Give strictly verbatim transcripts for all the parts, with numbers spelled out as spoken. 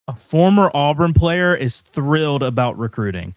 A former Auburn player is thrilled about recruiting.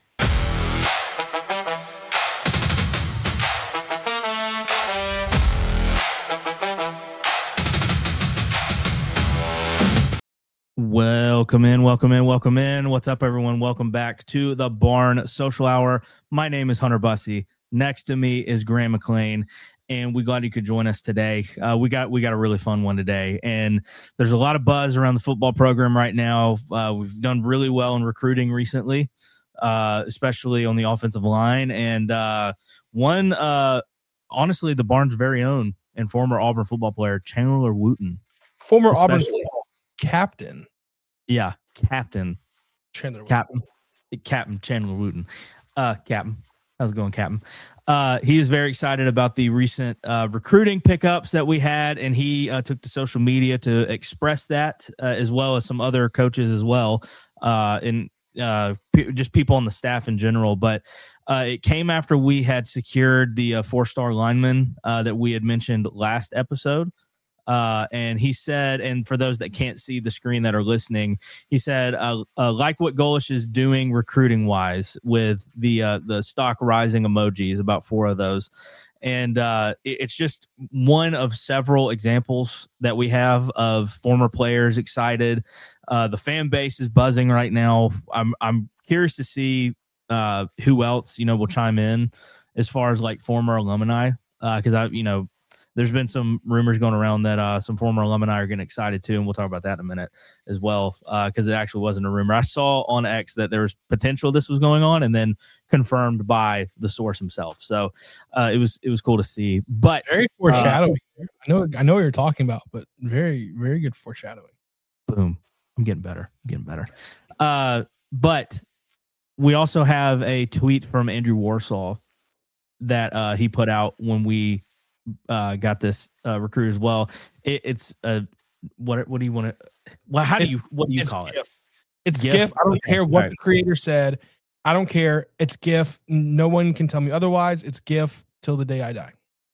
Welcome in, welcome in, welcome in. What's up, everyone? Welcome back to the Barn Social Hour. My name is Hunter Bussey. Next to me is Graham McLean, and we're glad you could join us today. Uh, we got we got a really fun one today, and there's a lot of buzz around the football program right now. Uh, we've done really well in recruiting recently, uh, especially on the offensive line, and uh, one, uh, honestly, the Barn's very own and former Auburn football player, Chandler Wooten. Former Auburn football captain. Yeah, captain. Chandler Wooten. Captain. Captain Chandler Wooten. Uh, Captain. How's it going, Captain? Uh, he is very excited about the recent uh, recruiting pickups that we had, and he uh, took to social media to express that, uh, as well as some other coaches as well, uh, and uh, p- just people on the staff in general. But uh, it came after we had secured the uh, four-star lineman uh, that we had mentioned last episode. Uh, and he said, and for those that can't see the screen that are listening, he said, uh, uh, like what Golesh is doing recruiting wise with the uh, the stock rising emojis, about four of those. And uh, it, it's just one of several examples that we have of former players excited. Uh, the fan base is buzzing right now. I'm I'm curious to see uh, who else, you know, will chime in as far as like former alumni, because uh, I, you know, there's been some rumors going around that uh, some former alumni are getting excited too, and we'll talk about that in a minute as well, because uh, it actually wasn't a rumor. I saw on X that there was potential this was going on, and then confirmed by the source himself. So uh, it was it was cool to see. But very foreshadowing. Uh, I know I know what you're talking about, but very very good foreshadowing. Boom! I'm getting better. I'm getting better. Uh, but we also have a tweet from Andrew Warsaw that uh, he put out when we. Uh, got this uh, recruit as well. It, it's uh, what what do you want to? Well, how do you what do you call GIF. it? It's GIF. GIF. I don't okay. care what right. the creator said. I don't care. It's GIF. No one can tell me otherwise. It's GIF till the day I die.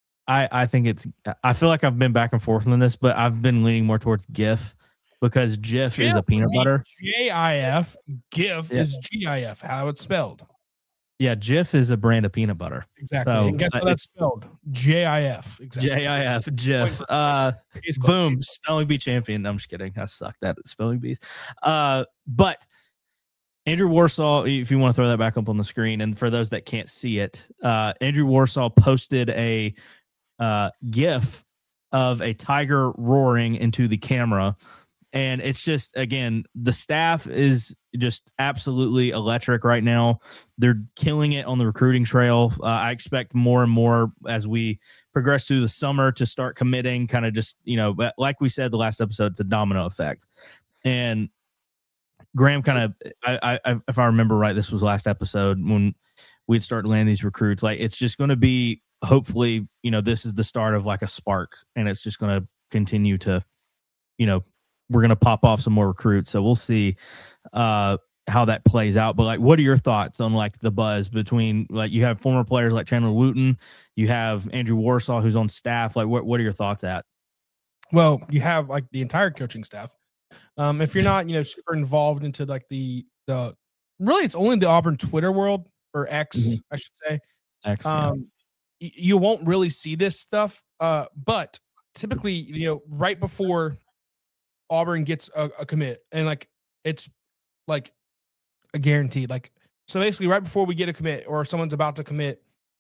I I think it's. I feel like I've been back and forth on this, but I've been leaning more towards GIF because GIF is a peanut butter. J I F. GIF yeah. is G I F. How it's spelled. Yeah, Jif is a brand of peanut butter. Exactly. So, and guess how that's spelled? J I F. Exactly. J I F. Jif. Uh, boom. Spelling bee champion. No, I'm just kidding. I sucked at spelling bees. Uh, but Andrew Warsaw, if you want to throw that back up on the screen, and for those that can't see it, uh, Andrew Warsaw posted a uh, GIF of a tiger roaring into the camera. And it's just, again, the staff is just absolutely electric right now. They're killing it on the recruiting trail. Uh, I expect more and more as we progress through the summer to start committing, kind of just, you know, like we said the last episode, it's a domino effect. And Graham kind of, I, I, if I remember right, this was last episode when we'd start landing these recruits. Like, it's just going to be, hopefully, you know, this is the start of like a spark, and it's just going to continue to, you know, we're going to pop off some more recruits. So we'll see uh, how that plays out. But like, what are your thoughts on like the buzz between, like, you have former players like Chandler Wooten, you have Andrew Warsaw, who's on staff. Like, what, what are your thoughts at? Well, you have like the entire coaching staff. Um, if you're not, you know, super involved into like the, the, really it's only the Auburn Twitter world, or X, mm-hmm. I should say. X, um, yeah. y- you won't really see this stuff. Uh, but typically, you know, right before Auburn gets a, a commit, and like it's like a guaranteed, like, so basically right before we get a commit or someone's about to commit,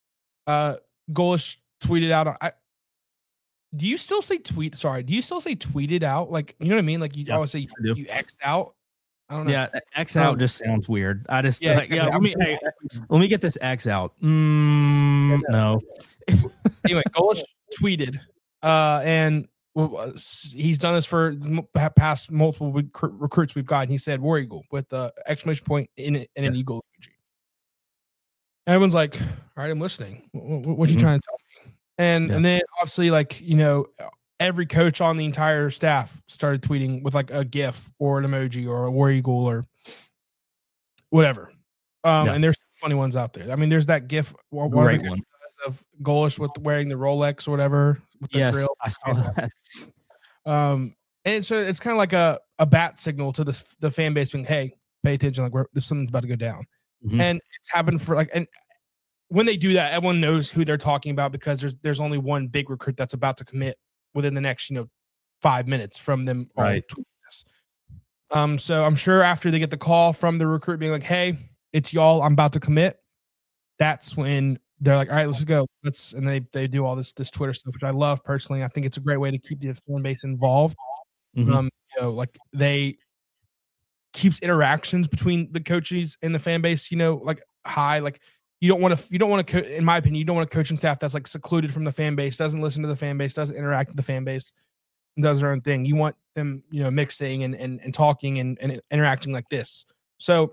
uh Golesh tweeted out on, I do you still say tweet sorry do you still say tweeted out, like, you know what I mean, like you yeah, always say you, you X out. I don't know. Yeah, X out um, just sounds weird. I just yeah, like, yeah let me hey, let me get this X out. Mm, yeah, no. Anyway, Golesh tweeted uh and he's done this for past multiple recruits we've got. And he said War Eagle with the exclamation point in it and an yeah. eagle emoji. Everyone's like, all right, I'm listening. What, what, what are you mm-hmm. trying to tell me? And yeah. and then obviously, like, you know, every coach on the entire staff started tweeting with like a GIF or an emoji or a War Eagle or whatever. Um, yeah. And there's funny ones out there. I mean, there's that GIF one Great of, the one. of Golesh with wearing the Rolex or whatever. With the yes, grill. I saw that. Um, and so it's kind of like a a bat signal to the the fan base being, hey, pay attention, like we're, this something's about to go down. Mm-hmm. And it's happened for like, and when they do that, everyone knows who they're talking about because there's there's only one big recruit that's about to commit within the next, you know, five minutes from them. Right. This. Um, so I'm sure after they get the call from the recruit being like, hey, it's y'all, I'm about to commit. That's when they're like, all right, let's go. Let's, and they, they do all this, this Twitter stuff, which I love personally. I think it's a great way to keep the fan base involved. Mm-hmm. Um, you know, like they keeps interactions between the coaches and the fan base, you know, like high, like you don't want to, you don't want to, co- in my opinion, you don't want a coaching staff that's like secluded from the fan base, doesn't listen to the fan base, doesn't interact with the fan base, and does their own thing. You want them, you know, mixing and, and, and talking and, and interacting like this. So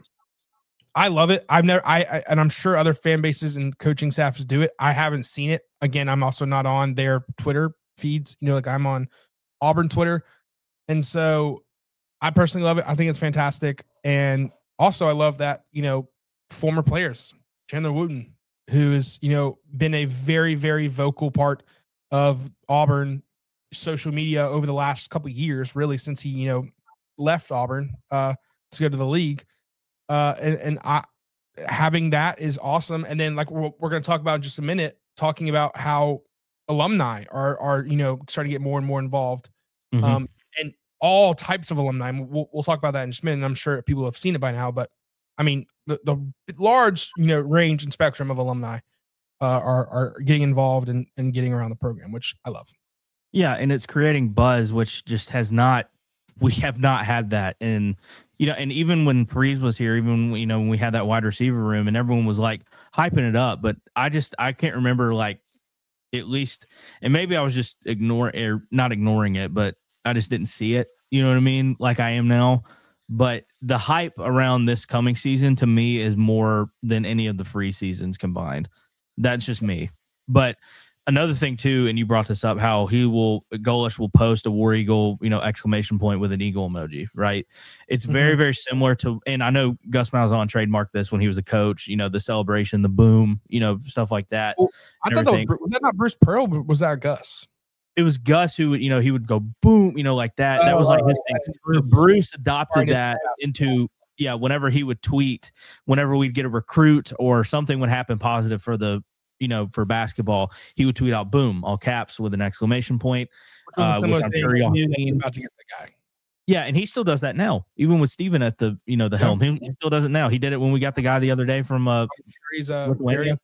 I love it. I've never, I, I, and I'm sure other fan bases and coaching staffs do it. I haven't seen it. Again, I'm also not on their Twitter feeds, you know, like I'm on Auburn Twitter. And so I personally love it. I think it's fantastic. And also I love that, you know, former players, Chandler Wooten, who has, you know, been a very, very vocal part of Auburn social media over the last couple of years, really since he, you know, left Auburn uh, to go to the league. Uh, and, and I, having that is awesome. And then like we're, we're going to talk about in just a minute, talking about how alumni are, are, you know, starting to get more and more involved. Mm-hmm. Um, and all types of alumni. We'll, we'll talk about that in just a minute. And I'm sure people have seen it by now, but I mean, the, the large, you know, range and spectrum of alumni uh, are, are getting involved and, and getting around the program, which I love. Yeah. And it's creating buzz, which just has not, we have not had that. And, you know, and even when Freeze was here, even, you know, when we had that wide receiver room and everyone was like hyping it up, but I just, I can't remember like at least, and maybe I was just ignoring or not ignoring it, but I just didn't see it. You know what I mean? Like I am now. But the hype around this coming season to me is more than any of the free seasons combined. That's just me. But another thing too, and you brought this up, how he will, Golesh will post a War Eagle, you know, exclamation point with an eagle emoji, right? It's very, mm-hmm. very similar to, and I know Gus Malzahn trademarked this when he was a coach, you know, the celebration, the boom, you know, stuff like that. Well, I thought that was, was that not Bruce Pearl, but was that Gus? It was Gus who, you know, he would go boom, you know, like that. That was like his thing. Bruce, Bruce adopted that into, yeah, whenever he would tweet, whenever we'd get a recruit or something would happen positive for the, you know, for basketball, he would tweet out boom, all caps with an exclamation point, which, uh, which I'm sure y'all about to get the guy. Yeah, and he still does that now, even with Steven at the, you know, the helm. He, he still does it now. He did it when we got the guy the other day from uh, I'm sure he's uh, very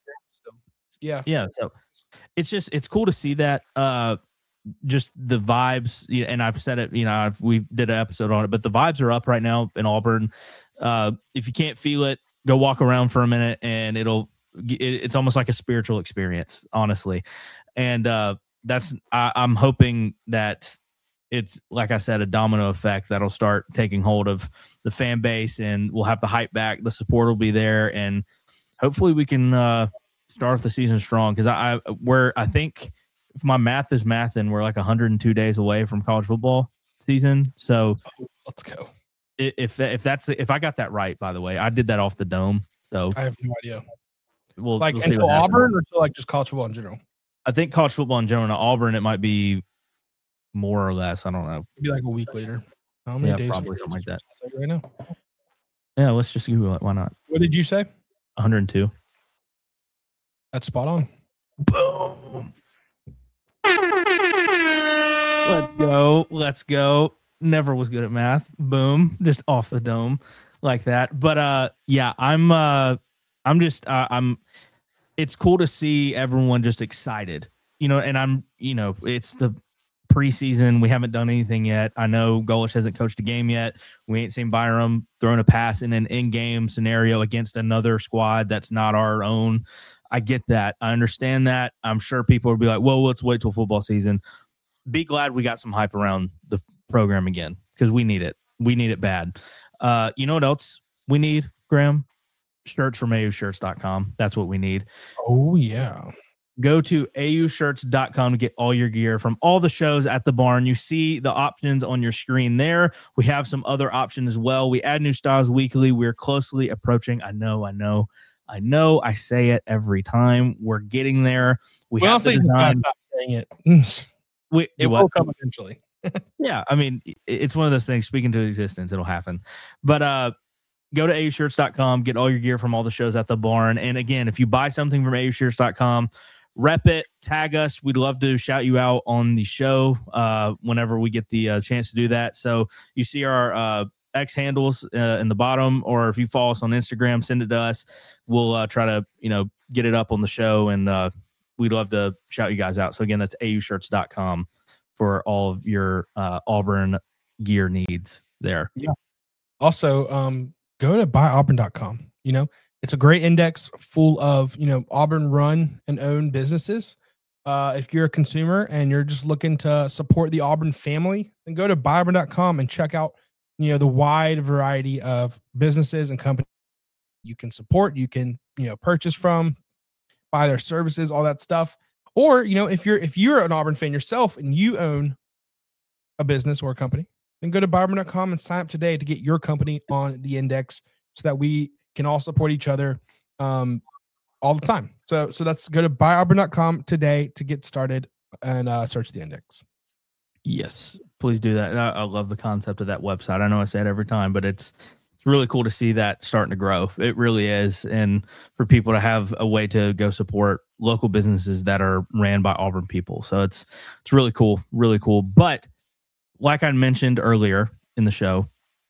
yeah, yeah. So it's just it's cool to see that. Uh, just the vibes, and I've said it, you know, I've, we did an episode on it, but the vibes are up right now in Auburn. Uh, if you can't feel it, go walk around for a minute and it'll, it, it's almost like a spiritual experience, honestly. And uh, that's, I, I'm hoping that it's, like I said, a domino effect that'll start taking hold of the fan base and we'll have the hype back. The support will be there. And hopefully we can uh, start off the season strong. Cause I, I, we're, I think, if my math is math, and we're like one hundred two days away from college football season. So let's go. If if that's if I got that right, by the way, I did that off the dome. So I have no idea. We'll, like we'll until Auburn or until like just college football in general. I think college football in general. Now, Auburn, it might be more or less. I don't know. Maybe like a week later. How many yeah, days? Probably something like that. Right now. Yeah, let's just Google it. Why not? What did you say? one hundred two. That's spot on. Boom. Let's go. Let's go. Never was good at math. Boom. Just off the dome like that. But uh yeah, I'm uh I'm just uh, I'm it's cool to see everyone just excited. You know, and I'm, you know, it's the preseason. We haven't done anything yet. I know Golesh hasn't coached a game yet. We ain't seen Byram throwing a pass in an in-game scenario against another squad that's not our own. I get that. I understand that. I'm sure people will be like, well, let's wait till football season. Be glad we got some hype around the program again because we need it. We need it bad. Uh, you know what else we need, Graham? Shirts from A U shirts dot com. That's what we need. Oh, yeah. Go to A U shirts dot com to get all your gear from all the shows at the barn. You see the options on your screen there. We have some other options as well. We add new styles weekly. We're closely approaching. I know, I know, I know. I say it every time. We're getting there. We well, have the design. Stop saying it. We, it will come eventually. Yeah, I mean, it's one of those things. Speaking to existence, it'll happen. But uh, go to A U shirts dot com, get all your gear from all the shows at the barn. And again, if you buy something from A U shirts dot com, rep it, tag us. We'd love to shout you out on the show uh, whenever we get the uh, chance to do that. So you see our uh, X handles uh, in the bottom, or if you follow us on Instagram, send it to us. We'll uh, try to, you know, get it up on the show, and uh, we'd love to shout you guys out. So again, that's A U shirts dot com for all of your uh, Auburn gear needs there. Yeah. Also, um, go to buy auburn dot com. You know, it's a great index full of, you know, Auburn run and owned businesses. Uh, if you're a consumer and you're just looking to support the Auburn family, then go to buy auburn dot com and check out, you know, the wide variety of businesses and companies you can support, you can, you know, purchase from, buy their services, all that stuff. Or, you know, if you're if you're an Auburn fan yourself and you own a business or a company, then go to buy auburn dot com and sign up today to get your company on the index so that we can all support each other um, all the time. So so that's go to buy auburn dot com today to get started and uh, search the index. Yes, please do that. I, I love the concept of that website. I know I say it every time, but it's it's really cool to see that starting to grow. It really is. And for people to have a way to go support local businesses that are ran by Auburn people. So it's it's really cool, really cool. But like I mentioned earlier in the show,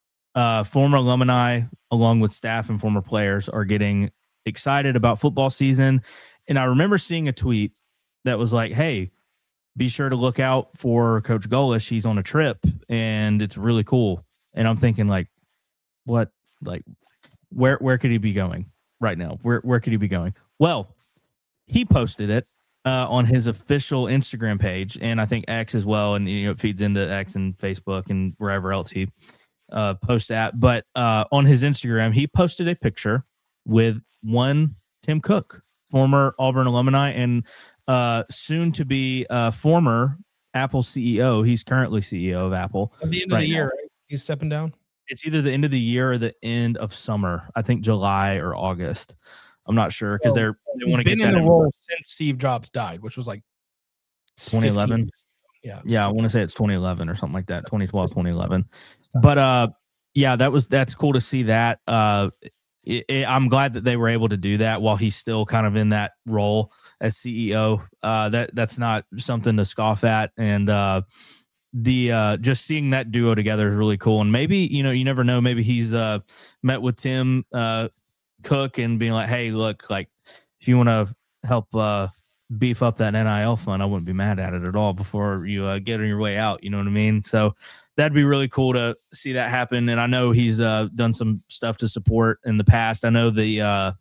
uh, former alumni, along with staff and former players, are getting excited about football season. And I remember seeing a tweet that was like, hey, be sure to look out for Coach Golesh. He's on a trip, and it's really cool. And I'm thinking, like, what, like, where where could he be going right now? Where where could he be going? Well, he posted it uh, on his official Instagram page, and I think X as well, and you know it feeds into X and Facebook and wherever else he uh, posts at. But uh, on his Instagram, he posted a picture with one Tim Cook, former Auburn alumni and uh, soon to be uh, former Apple C E O. He's currently C E O of Apple. At the end of the year, right? He's stepping down. It's either the end of the year or the end of summer. I think July or August. I'm not sure because they're they want to get been that in the role since Steve Jobs died, which was like twenty eleven. Yeah, yeah, I want to say it's twenty eleven or something like that. twenty twelve, twenty eleven. But uh, yeah, that was that's cool to see that. Uh, it, it, I'm glad that they were able to do that while he's still kind of in that role as C E O. Uh, that that's not something to scoff at, and uh, the uh, just seeing that duo together is really cool. And maybe you know you never know. Maybe he's uh, met with Tim uh, Cook and being like, hey, look, like if you want to help uh, beef up that N I L fund, I wouldn't be mad at it at all before you uh, get on your way out. You know what I mean? So that'd be really cool to see that happen. And I know he's uh, done some stuff to support in the past. I know the, uh,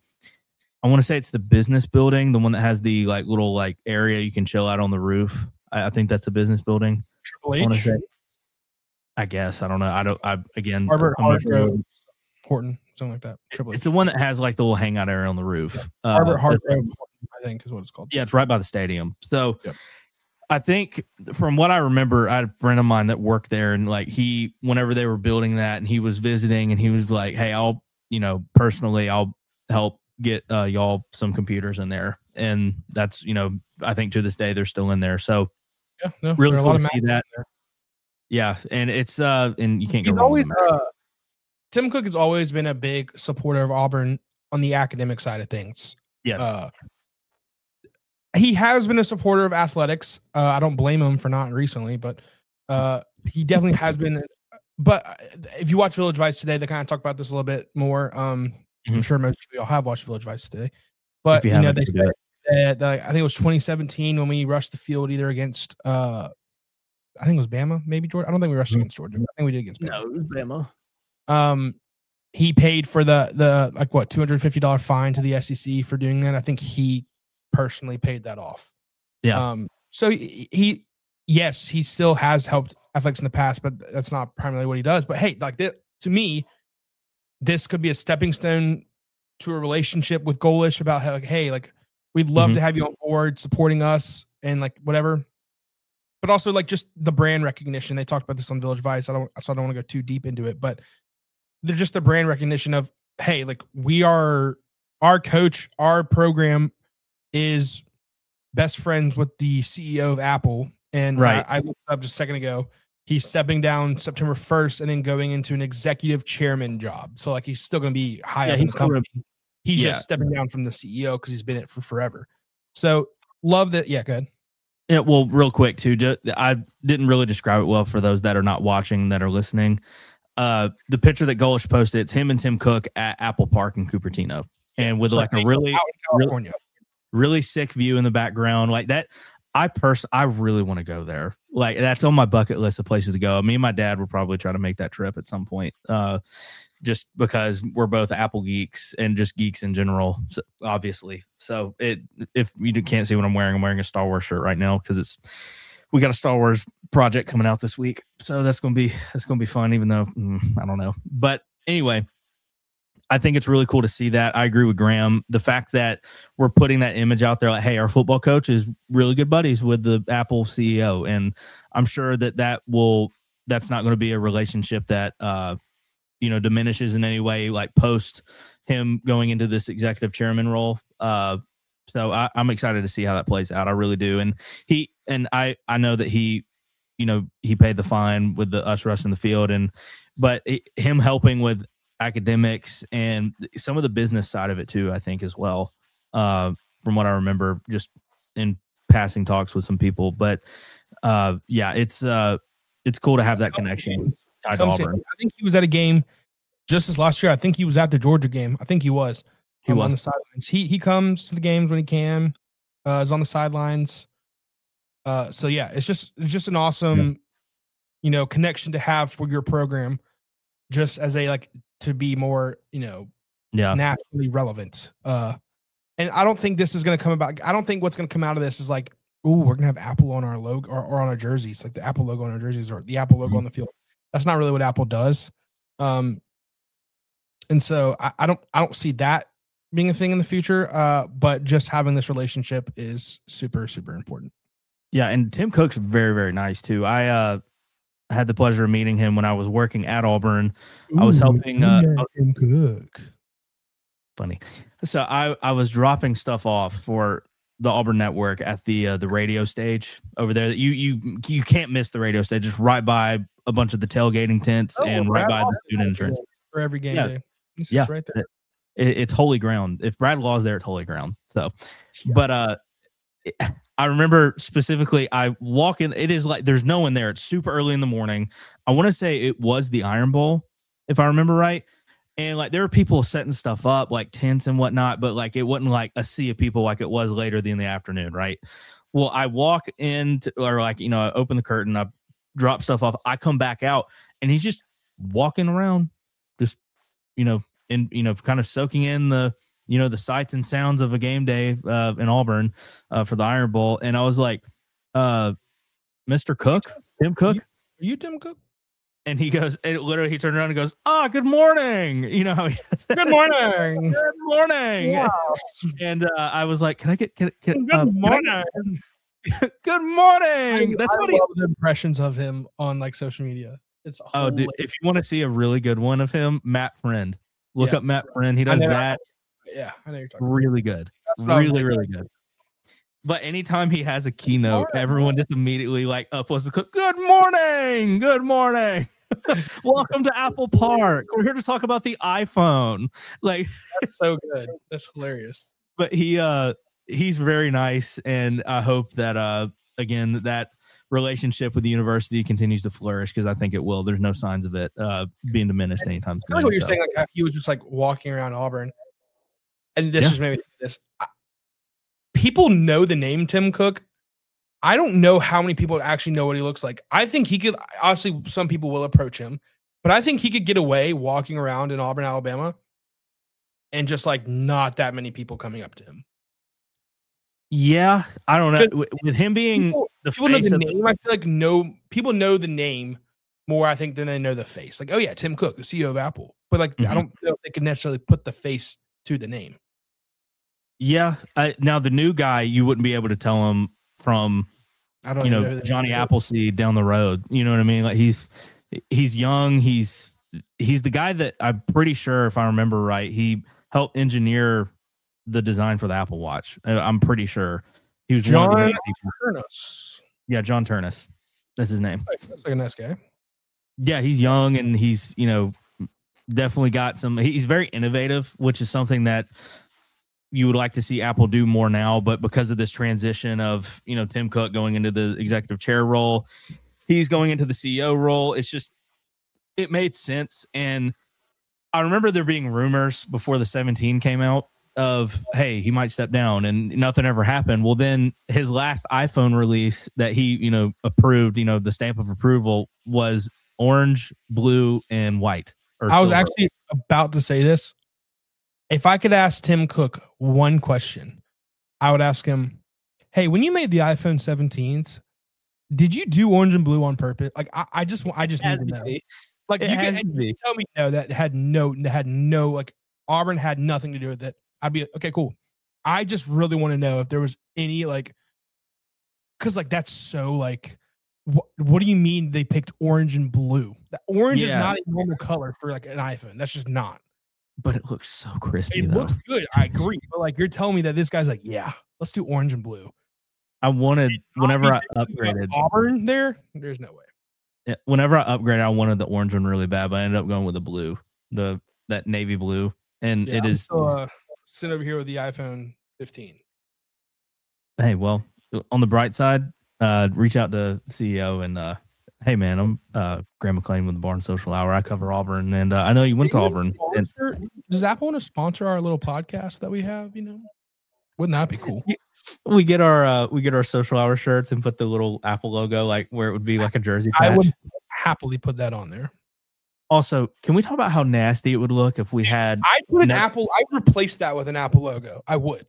I want to say it's the business building, the one that has the like little like area you can chill out on the roof. I, I think that's a business building. Triple H. I, I guess I don't know. I don't. I again, Harbor, I'm not sure. Horton, something like that. Triple It's H. the one that has like the little hangout area on the roof. Yeah. Harbor, uh, Harbor, I think is what it's called. Yeah, it's right by the stadium. So. Yep. I think from what I remember, I had a friend of mine that worked there, and like he, whenever they were building that, and he was visiting, and he was like, "Hey, I'll, you know, personally, I'll help get uh, y'all some computers in there," and that's, you know, I think to this day they're still in there. So yeah, no, really cool a lot to of see that. Yeah, and it's uh, and you can't go He's wrong always with that. uh, Tim Cook has always been a big supporter of Auburn on the academic side of things. Yes. Uh, He has been a supporter of athletics. Uh, I don't blame him for not recently, but uh, he definitely has been. But if you watch Village Vice today, they kind of talk about this a little bit more. Um, mm-hmm. I'm sure most of you all have watched Village Vice today. But you, you know, they said that, that I think it was twenty seventeen when we rushed the field either against, uh, I think it was Bama, maybe Georgia. I don't think we rushed mm-hmm. against Georgia. I think we did against Bama. No, it was Bama. Um, he paid for the the like what two hundred fifty dollars fine to the S E C for doing that. I think he personally paid that off. Yeah. Um, so he, he, yes, he still has helped athletics in the past, but that's not primarily what he does. But hey, like this, to me, this could be a stepping stone to a relationship with Golesh about how, like, hey, like we'd love mm-hmm. to have you on board supporting us and like whatever. But also like just the brand recognition. They talked about this on Village Vice. I don't, so I don't want to go too deep into it, but they're just the brand recognition of, hey, like we are our coach, our program is best friends with the C E O of Apple. And right. I, I looked up just a second ago. he's stepping down September first and then going into an executive chairman job. So like he's still going to be high Yeah, up in he's the company. gonna- He's yeah. just stepping down from the C E O because he's been in it for forever. So love that. Yeah, go ahead. Yeah, well, real quick too. Just, I didn't really describe it well for those that are not watching, that are listening. Uh, the picture that Golish posted, it's him and Tim Cook at Apple Park in Cupertino, and with So like a really, out in California. really sick view in the background, like that. I pers- I really want to go there. Like that's on my bucket list of places to go. Me and my dad will probably try to make that trip at some point. Uh, just because we're both Apple geeks and just geeks in general, so, obviously. So it, if you can't see what I'm wearing, I'm wearing a Star Wars shirt right now because it's, we got a Star Wars project coming out this week. So that's going to be, that's going to be fun, even though mm, I don't know. But anyway, I think it's really cool to see that. I agree with Graham. The fact that we're putting that image out there, like, hey, our football coach is really good buddies with the Apple C E O. And I'm sure that that will, that's not going to be a relationship that, uh, you know, diminishes in any way, like post him going into this executive chairman role. Uh, so I, I'm excited to see how that plays out. I really do. And he, and I, I know that he, you know, he paid the fine with the us rushing the field, and, but it, him helping with academics and some of the business side of it too, I think as well. Uh, from what I remember, just in passing talks with some people, but uh, yeah, it's uh, it's cool to have that connection. Tied to Auburn. I think he was at a game just this last year. I think he was at the Georgia game. I think he was. He um, was on the sidelines. He he comes to the games when he can. Uh, is on the sidelines. Uh, so yeah, it's just it's just an awesome, yeah. you know, connection to have for your program, just as a like to be more, you know, yeah, nationally relevant. Uh, and I don't think this is going to come about. I don't think what's going to come out of this is like, ooh, we're gonna have Apple on our logo or, or on our jerseys, like the Apple logo on our jerseys or the Apple logo mm-hmm. on the field. That's not really what Apple does. Um, and so I, I don't I don't see that being a thing in the future. Uh, but just having this relationship is super, super important. Yeah, and Tim Cook's very, very nice too. I uh, had the pleasure of meeting him when I was working at Auburn. Ooh, I was helping uh, Tim Cook. Funny. So I, I was dropping stuff off for the Auburn Network at the uh, the radio stage over there. That you you you can't miss the radio stage. Just right by a bunch of the tailgating tents oh, and right by the student entrance for every game yeah. day. It's yeah, right there. It, it's holy ground. If Brad Law's there, it's holy ground. So, yeah. but uh, it, I remember specifically. I walk in. It is like there's no one there. It's super early in the morning. I want to say it was the Iron Bowl, if I remember right. And like there were people setting stuff up, like tents and whatnot, but like it wasn't like a sea of people like it was later in the afternoon, right? Well, I walk into, or like, you know, I open the curtain, I drop stuff off, I come back out, and he's just walking around, just, you know, in, you know, kind of soaking in the, you know, the sights and sounds of a game day uh, in Auburn uh, for the Iron Bowl. And I was like, uh, Mister Cook, Tim Cook? Are you Tim Cook? And he goes, and literally he turned around and goes, ah, good morning. You know how he does that. Good morning. Good morning. Wow. And uh, I was like, can I get, can, can, good uh, morning. Can good morning. I, That's I what love he the impressions of him on like social media. It's oh, dude, if you want to see a really good one of him, Matt Friend. Look yeah. up Matt Friend. He does that. Yeah, I know you're talking really about. good. Really, really good. But anytime he has a keynote, morning, everyone morning. just immediately like uploads the clip. Good morning. Good morning. Welcome to Apple Park. We're here to talk about the iPhone. Like that's so good. That's hilarious. But he uh he's very nice, and I hope that uh again that relationship with the university continues to flourish, because I think it will. There's no signs of it uh being diminished anytime soon. I like what you're so. saying, like he was just like walking around Auburn. And this yeah. just made me think of this. I, people know the name Tim Cook. I don't know how many people actually know what he looks like. I think he could, obviously some people will approach him, but I think he could get away walking around in Auburn, Alabama, and just like not that many people coming up to him. Yeah, I don't know. With him being people, the people face know the of name, I feel like no people know the name more, I think, than they know the face. Like, oh yeah, Tim Cook, the C E O of Apple. But like, mm-hmm. I don't know if they can necessarily put the face to the name. Yeah. I, now the new guy, you wouldn't be able to tell him from, I don't you know, know Johnny Appleseed down the road. You know what I mean? Like he's he's young. He's he's the guy that I'm pretty sure, if I remember right, he helped engineer the design for the Apple Watch. I'm pretty sure he was John one of the Turnus. Yeah, John Turnus. That's his name. That's like a nice guy. Yeah, he's young and he's, you know, definitely got some. He's very innovative, which is something that you would like to see Apple do more now. But because of this transition of, you know, Tim Cook going into the executive chair role, he's going into the C E O role. It's just, it made sense. And I remember there being rumors before the seventeen came out of, hey, he might step down, and nothing ever happened. Well, then his last iPhone release that he, you know, approved, you know, the stamp of approval was orange, blue, and white. I was silver. Actually about to say this. If I could ask Tim Cook one question, I would ask him, hey, when you made the iPhone seventeens, did you do orange and blue on purpose? Like, I, I just, I just need to know. Like, you can, you tell me no, that had no, had no, like, Auburn had nothing to do with it. I'd be okay, cool. I just really want to know if there was any, like, because, like, that's so, like, what, what do you mean they picked orange and blue? The orange yeah. is not a normal color for, like, an iPhone. That's just not. But it looks so crispy, It though. looks good. I agree. But, like, you're telling me that this guy's like, yeah, let's do orange and blue. I wanted, whenever I upgraded. Auburn there, there's no way. Yeah, whenever I upgraded, I wanted the orange one really bad, but I ended up going with the blue, the that navy blue. And yeah, it I'm is. Still, uh, sitting over here with the iPhone fifteen. Hey, well, on the bright side, uh, reach out to C E O and, uh, hey, man, I'm uh, Graham McLean with the Barn Social Hour. I cover Auburn, and uh, I know you went to Auburn. And, does Apple want to sponsor our little podcast that we have? You know, wouldn't that be cool? We get our uh, we get our Social Hour shirts and put the little Apple logo, like where it would be like a jersey patch. I would happily put that on there. Also, can we talk about how nasty it would look if we had? I put an ne- Apple. I would replace that with an Apple logo. I would,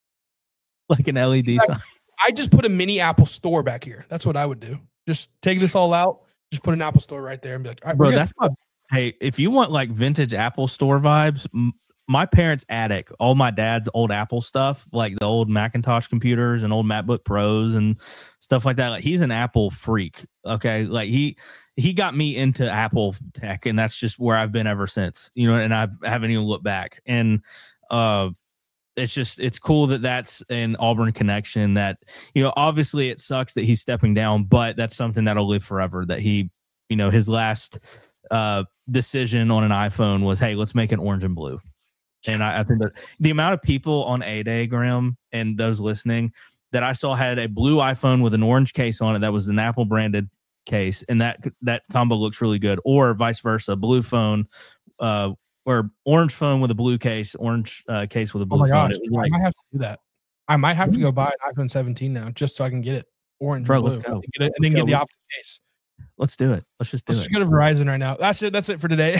like an L E D sign. I just put a mini Apple store back here. That's what I would do. Just take this all out. Just put an Apple store right there and be like, all right, bro, that's my. Hey, if you want like vintage Apple store vibes, m- my parents' attic, all my dad's old Apple stuff, like the old Macintosh computers and old MacBook Pros and stuff like that. Like, he's an Apple freak. Okay, like he. He got me into Apple tech, and that's just where I've been ever since, you know, and I've, I haven't even looked back. And uh, it's just, it's cool that that's an Auburn connection that, you know, obviously it sucks that he's stepping down, but that's something that'll live forever, that he, you know, his last uh, decision on an iPhone was, hey, let's make it orange and blue. And I, I think that the amount of people on A-Day, Graham, and those listening that I saw had a blue iPhone with an orange case on it that was an Apple branded case, and that that combo looks really good, or vice versa, blue phone uh or orange phone with a blue case, orange uh, case with a blue oh my phone. Gosh, like, I might have to do that. I might have to go buy an iPhone seventeen now just so I can get it orange Bro, and blue. let's go. And, get it, and then let's get go. the opposite case. Let's do it. Let's just do let's it. Let's just go to Verizon right now. That's it. That's it for today.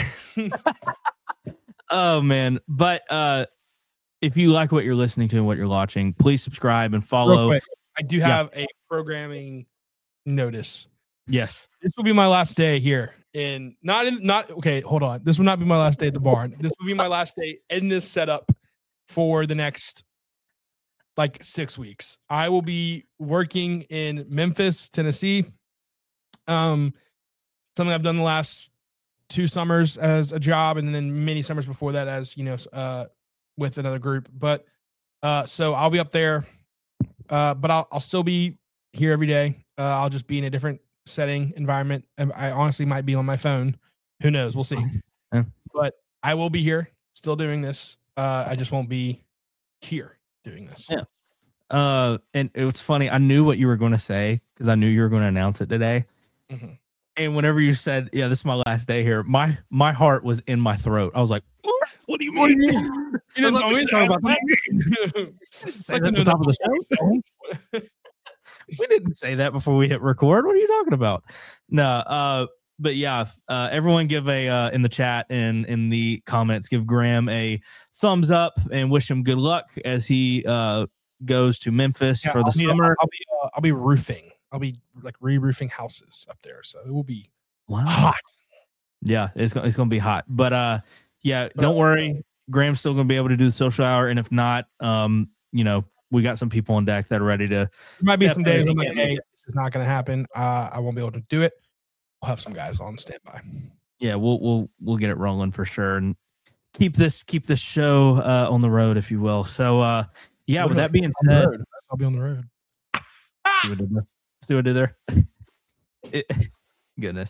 Oh man, but uh if you like what you're listening to and what you're watching, please subscribe and follow. I do have yeah. a programming notice. Yes, this will be my last day here. In not in not okay. Hold on. This will not be my last day at the barn. This will be my last day in this setup for the next like six weeks. I will be working in Memphis, Tennessee. Um, something I've done the last two summers as a job, and then many summers before that as you know, uh, with another group. But uh, so I'll be up there. Uh, but I'll I'll still be here every day. Uh, I'll just be in a different setting environment, and I honestly might be on my phone. Who knows? We'll see. Yeah. But I will be here still doing this. Uh, I just won't be here doing this. Yeah. Uh, and it was funny. I knew what you were going to say because I knew you were going to announce it today. Mm-hmm. And whenever you said, "Yeah, this is my last day here," my my heart was in my throat. I was like, "What do you mean?" What do you mean? You didn't tell me talk about that. Say that at the top of the show. We didn't say that before we hit record. What are you talking about? No, uh, but yeah, uh, everyone give a uh, in the chat and in the comments, give Graham a thumbs up and wish him good luck as he uh, goes to Memphis yeah, for the I'll summer. Be, I'll be uh, I'll be roofing. I'll be like re-roofing houses up there, so it will be wow. hot. Yeah, it's gonna it's gonna be hot. But uh, yeah, don't worry, Graham's still gonna be able to do the social hour, and if not, um, you know. We got some people on deck that are ready to. There might be some days I'm like, hey, it's not going to happen. Uh, I won't be able to do it. We'll have some guys on standby. Yeah, we'll we'll we'll get it rolling for sure, and keep this keep this show uh, on the road, if you will. So, uh, yeah. Literally, with that being said, I'll be on the road. See what I did there. See what I did there? It, goodness.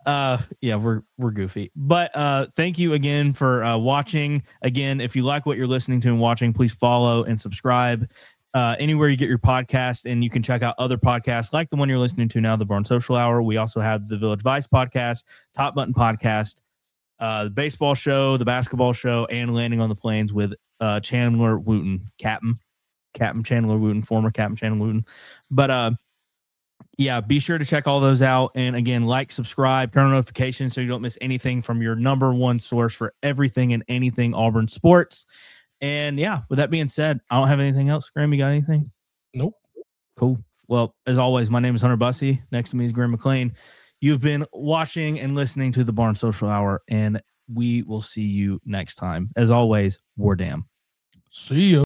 uh, yeah, we're we're goofy. But uh, thank you again for uh, watching. Again, if you like what you're listening to and watching, please follow and subscribe uh, anywhere you get your podcast. And you can check out other podcasts like the one you're listening to now, the Barn Social Hour. We also have the Village Vice podcast, Top Button podcast, uh, the baseball show, the basketball show, and Landing on the Plains with uh, Chandler Wooten, Captain, Captain Chandler Wooten, former Captain Chandler Wooten. But uh, yeah, be sure to check all those out. And again, like, subscribe, turn on notifications so you don't miss anything from your number one source for everything and anything Auburn sports. And yeah, with that being said, I don't have anything else. Graham, you got anything? Nope. Cool. Well, as always, my name is Hunter Bussey. Next to me is Graham McLean. You've been watching and listening to the Barn Social Hour, and we will see you next time. As always, War Damn. See ya.